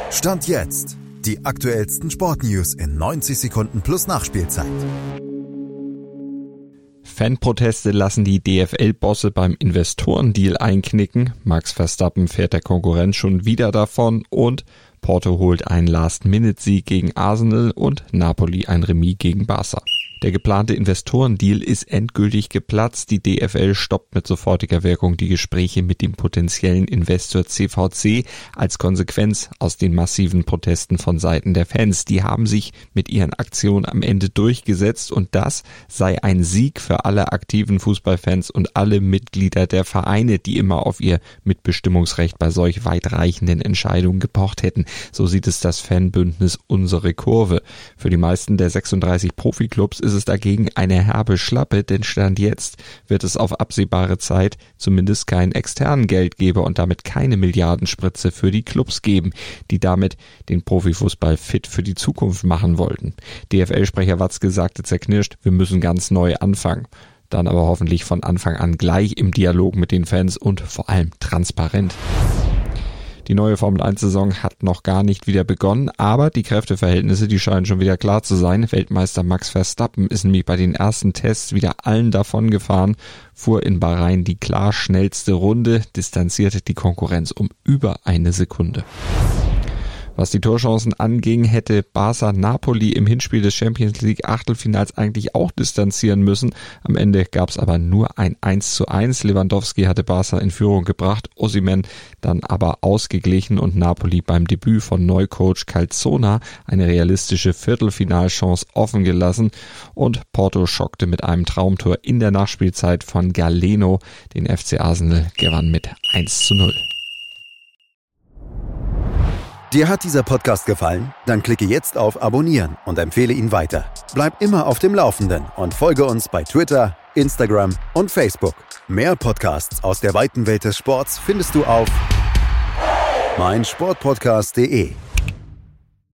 Stand jetzt. Die aktuellsten Sportnews in 90 Sekunden plus Nachspielzeit. Fanproteste lassen die DFL-Bosse beim Investorendeal einknicken. Max Verstappen fährt der Konkurrenz schon wieder davon und Porto holt einen Last-Minute-Sieg gegen Arsenal und Napoli ein Remis gegen Barca. Der geplante Investorendeal ist endgültig geplatzt. Die DFL stoppt mit sofortiger Wirkung die Gespräche mit dem potenziellen Investor CVC als Konsequenz aus den massiven Protesten von Seiten der Fans. Die haben sich mit ihren Aktionen am Ende durchgesetzt und das sei ein Sieg für alle aktiven Fußballfans und alle Mitglieder der Vereine, die immer auf ihr Mitbestimmungsrecht bei solch weitreichenden Entscheidungen gepocht hätten. So sieht es das Fanbündnis Unsere Kurve. Für die meisten der 36 Profiklubs ist es dagegen eine herbe Schlappe, denn Stand jetzt wird es auf absehbare Zeit zumindest keinen externen Geldgeber und damit keine Milliardenspritze für die Clubs geben, die damit den Profifußball fit für die Zukunft machen wollten. DFL-Sprecher Watzke sagte zerknirscht, wir müssen ganz neu anfangen. Dann aber hoffentlich von Anfang an gleich im Dialog mit den Fans und vor allem transparent. Die neue Formel-1-Saison hat noch gar nicht wieder begonnen, aber die Kräfteverhältnisse, die scheinen schon wieder klar zu sein. Weltmeister Max Verstappen ist nämlich bei den ersten Tests wieder allen davon gefahren, fuhr in Bahrain die klar schnellste Runde, distanzierte die Konkurrenz um über eine Sekunde. Was die Torchancen anging, hätte Barca Napoli im Hinspiel des Champions League Achtelfinals eigentlich auch distanzieren müssen. Am Ende gab es aber nur ein 1:1. Lewandowski hatte Barca in Führung gebracht, Osimhen dann aber ausgeglichen und Napoli beim Debüt von Neucoach Calzona eine realistische Viertelfinalchance offen gelassen und Porto schockte mit einem Traumtor in der Nachspielzeit von Galeno. Den FC Arsenal gewann mit 1:0. Dir hat dieser Podcast gefallen? Dann klicke jetzt auf Abonnieren und empfehle ihn weiter. Bleib immer auf dem Laufenden und folge uns bei Twitter, Instagram und Facebook. Mehr Podcasts aus der weiten Welt des Sports findest du auf meinsportpodcast.de.